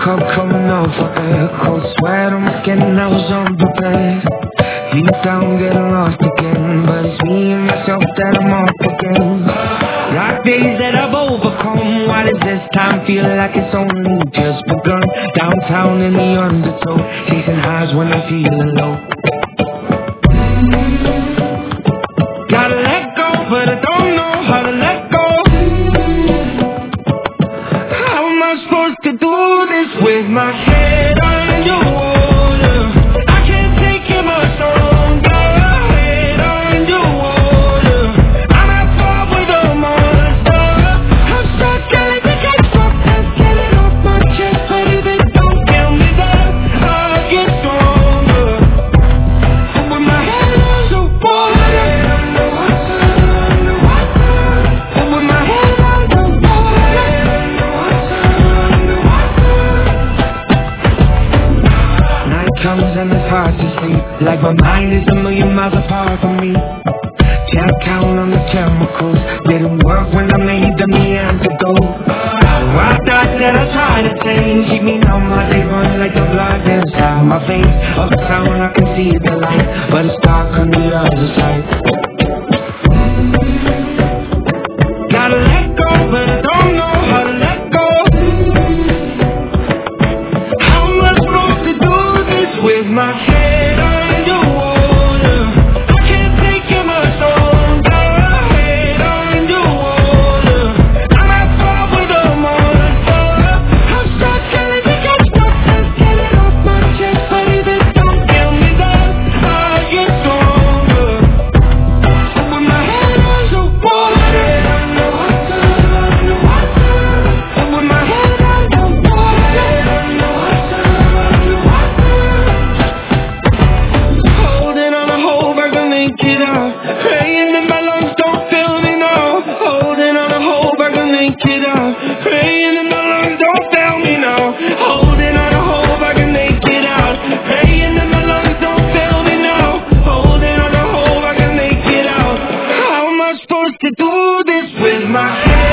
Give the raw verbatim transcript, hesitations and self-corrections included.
cup coming off her head, cold sweat on my skin, I was unprepared. Deep down getting lost again, but it's me and myself that I'm up again. Dark days that I've overcome, why does this time feel like it's only just begun? Downtown in the undertow, chasing highs when I'm feeling low. Gotta let go, but I don't know how to let go. How am I supposed to do this with my head underwater? I can't take it much longer. Head underwater, I'm at fault with a monster. I'm stuck, gotta think I'm stuck. Let's get it off my chest, but if it don't kill me, then I'll get stronger. But with my head underwater, but with my head underwater. Night comes and it's hard to sleep, like my mind is a million miles apart from me. Can't count on the chemicals, didn't work when I made them the antidote. I thought that I tried to change, keep me numb, my day run like the blood inside my veins. Uptown I can see the light, but it's dark on the other side. Gotta let go, but I don't know how to let go. How am I supposed to do this with my head underwater? I can't take it much longer. Head underwater, I'm at fault with a monster. I'm stuck, gotta think I'm stuck. Let's get it off my chest, but if it don't kill me, then I'll get stronger. But with my head underwater, but with my head underwater, holding on a hope I can make it out. Praying that my lungs don't fail me now. Holding on a hope I can make it out. Praying that my lungs don't fail me now. Holding on a hope I can make it out. Praying that my lungs don't fail me now. Holding on a hope I can make it out. How am I supposed to do this with my head